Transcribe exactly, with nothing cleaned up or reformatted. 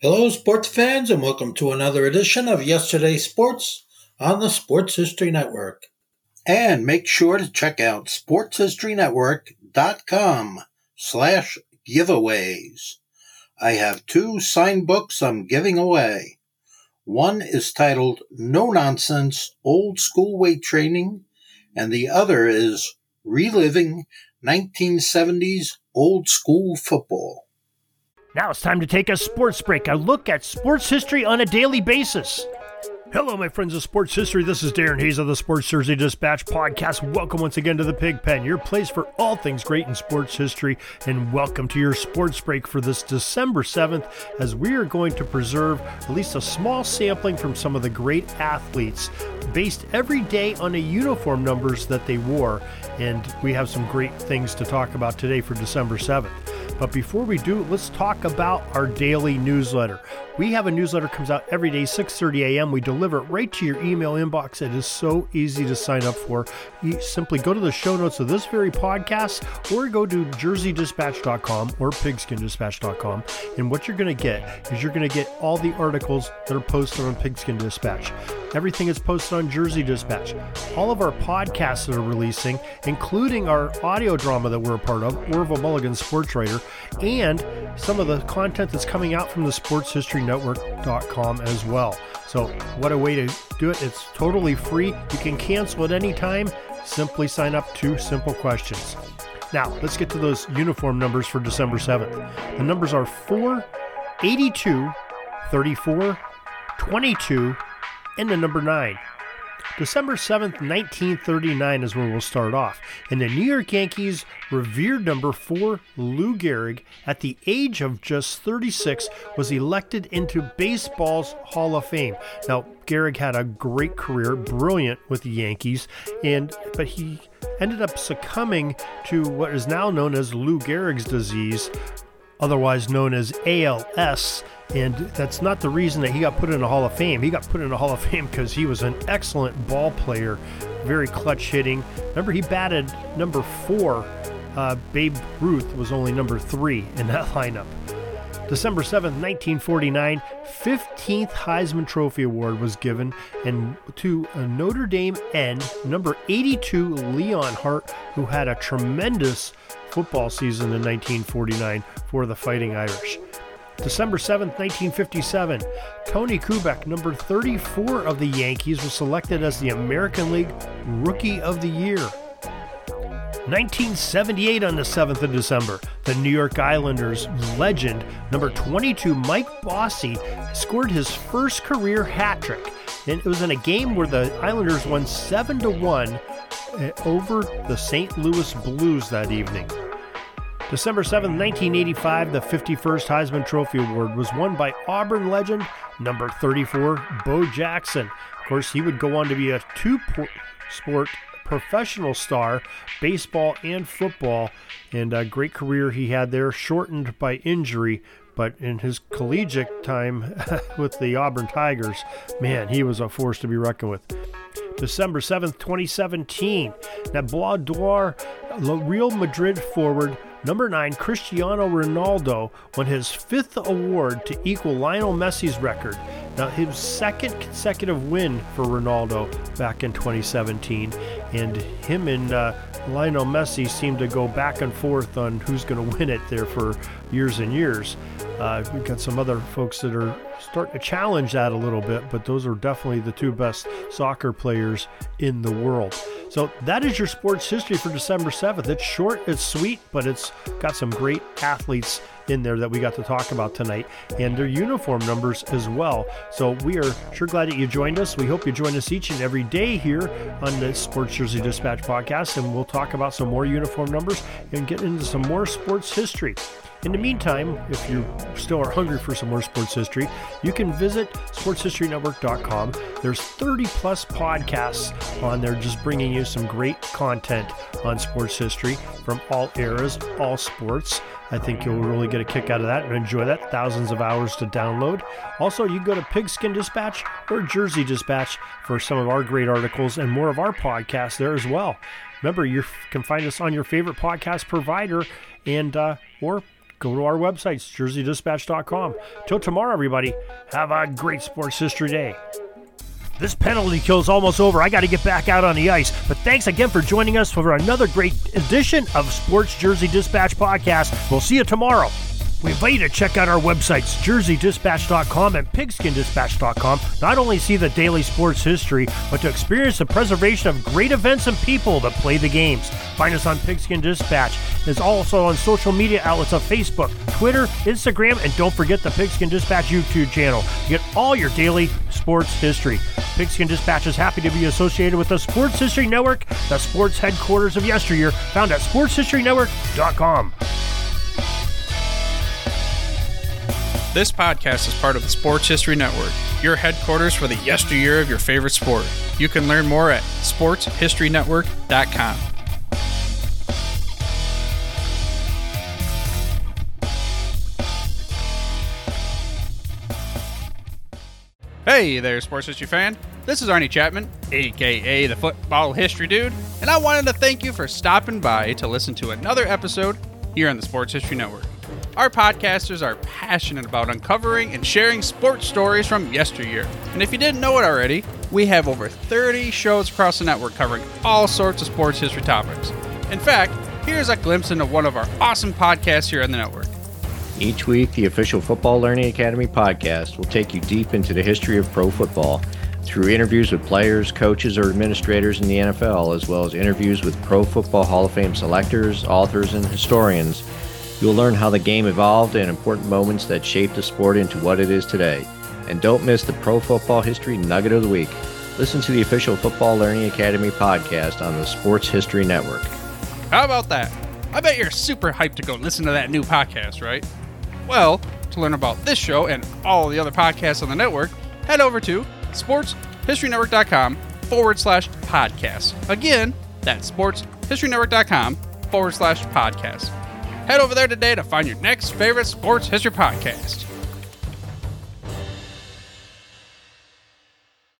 Hello, sports fans, and welcome to another edition of Yesterday's Sports on the Sports History Network. And make sure to check out sportshistorynetwork.com slash giveaways. I have two signed books I'm giving away. One is titled No Nonsense Old School Weight Training, and the other is Reliving nineteen seventies Old School Football. Now it's time to take a sports break, a look at sports history on a daily basis. Hello, my friends of sports history. This is Darren Hayes of the Sports Jersey Dispatch podcast. Welcome once again to the Pig Pen, your place for all things great in sports history, and welcome to your sports break for this December seventh, as we are going to preserve at least a small sampling from some of the great athletes, based every day on the uniform numbers that they wore, and we have some great things to talk about today for December seventh. But before we do, let's talk about our daily newsletter. We have a newsletter that comes out every day, six thirty a.m. We deliver it right to your email inbox. It is so easy to sign up for. You simply go to the show notes of this very podcast, or go to jersey dispatch dot com or pigskin dispatch dot com. And what you're going to get is you're going to get all the articles that are posted on Pigskin Dispatch. Everything is posted on Jersey Dispatch. All of our podcasts that are releasing, including our audio drama that we're a part of, Orville Mulligan Sports Writer, and some of the content that's coming out from the sports history network dot com as well. So what a way to do it. It's totally free. You can cancel at any time. Simply sign up. Two simple questions. Now, let's get to those uniform numbers for December seventh. The numbers are four, eighty-two, thirty-four, twenty-two, and the number nine. December seventh, nineteen thirty-nine is where we'll start off. And the New York Yankees' revered number four, Lou Gehrig, at the age of just thirty-six, was elected into baseball's Hall of Fame. Now, Gehrig had a great career, brilliant with the Yankees, and but he ended up succumbing to what is now known as Lou Gehrig's disease, otherwise known as A L S. And that's not the reason that he got put in the Hall of Fame. He got put in the Hall of Fame because he was an excellent ball player, very clutch hitting. Remember, he batted number four. Uh, Babe Ruth was only number three in that lineup. December seventh, nineteen forty-nine, fifteenth Heisman Trophy Award was given and to a Notre Dame end, number eighty-two, Leon Hart, who had a tremendous football season in nineteen forty-nine for the Fighting Irish. December seventh, nineteen fifty-seven, Tony Kubek, number thirty-four of the Yankees, was selected as the American League Rookie of the Year. nineteen seventy-eight, on the seventh of December, the New York Islanders legend, number twenty-two, Mike Bossy, scored his first career hat trick. And it was in a game where the Islanders won seven to one over the Saint Louis Blues that evening. December seventh, nineteen eighty-five, the fifty-first Heisman Trophy Award was won by Auburn legend, number thirty-four, Bo Jackson. Of course, he would go on to be a two-sport professional star, baseball and football, and a great career he had there, shortened by injury. But in his collegiate time with the Auburn Tigers, man, he was a force to be reckoned with. December seventh, twenty seventeen, that Ballon d'Or Real Madrid forward, number nine, Cristiano Ronaldo, won his fifth award to equal Lionel Messi's record. Now, his second consecutive win for Ronaldo back in twenty seventeen, and him and uh, Lionel Messi seem to go back and forth on who's going to win it there for years and years. Uh, we've got some other folks that are starting to challenge that a little bit, but those are definitely the two best soccer players in the world. So that is your sports history for December seventh. It's short, it's sweet, but it's got some great athletes in there that we got to talk about tonight, and their uniform numbers as well. So we are sure glad that you joined us. We hope you join us each and every day here on the Sports Jersey Dispatch podcast, and we'll talk about some more uniform numbers and get into some more sports history. In the meantime, if you still are hungry for some more sports history, you can visit sports history network dot com. There's thirty plus podcasts on there just bringing you some great content on sports history from all eras, all sports. I think you'll really get a kick out of that and enjoy that. Thousands of hours to download. Also, you can go to Pigskin Dispatch or Jersey Dispatch for some of our great articles and more of our podcasts there as well. Remember, you can find us on your favorite podcast provider, and uh, or go to our websites, jersey dispatch dot com. Till tomorrow, everybody, have a great sports history day. This penalty kill is almost over. I got to get back out on the ice. But thanks again for joining us for another great edition of Sports Jersey Dispatch Podcast. We'll see you tomorrow. We invite you to check out our websites, jersey dispatch dot com and pigskin dispatch dot com. Not only see the daily sports history, but to experience the preservation of great events and people that play the games. Find us on Pigskin Dispatch. It's also on social media outlets of Facebook, Twitter, Instagram, and don't forget the Pigskin Dispatch YouTube channel to get all your daily sports history. Pigskin Dispatch is happy to be associated with the Sports History Network, the sports headquarters of yesteryear, found at sports history network dot com. This podcast is part of the Sports History Network, your headquarters for the yesteryear of your favorite sport. You can learn more at sports history network dot com. Hey there, sports history fan. This is Arnie Chapman, aka the Football History Dude, and I wanted to thank you for stopping by to listen to another episode here on the Sports History Network. Our podcasters are passionate about uncovering and sharing sports stories from yesteryear. And if you didn't know it already, we have over thirty shows across the network covering all sorts of sports history topics. In fact, here's a glimpse into one of our awesome podcasts here on the network. Each week, the official Football Learning Academy podcast will take you deep into the history of pro football through interviews with players, coaches, or administrators in the N F L, as well as interviews with Pro Football Hall of Fame selectors, authors, and historians. You'll learn how the game evolved and important moments that shaped the sport into what it is today. And don't miss the Pro Football History Nugget of the Week. Listen to the official Football Learning Academy podcast on the Sports History Network. How about that? I bet you're super hyped to go listen to that new podcast, right? Well, to learn about this show and all the other podcasts on the network, head over to sports history network dot com forward slash podcast. Again, that's sports history network dot com forward slash podcast. Head over there today to find your next favorite sports history podcast.